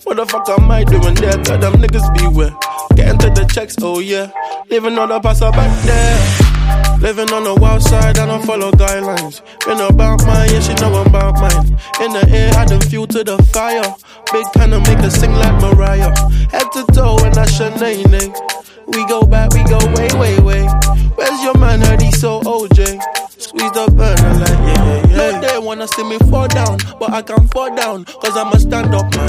What the fuck am I doing there? Tell them niggas beware. Getting to the checks, oh yeah. Living on the passer back there. Living on the wild side, I don't follow guidelines. Been about mine, yeah, she know about mine. In the air, adding fuel to the fire. Big kinda make her sing like Mariah. Head to toe and that's Shanae. We go back, we go way, way, way. Where's your man? Heard he's so OJ. Squeeze the burner like yeah. No, they wanna see me fall down, but I can't fall down, cause I'm a stand-up man.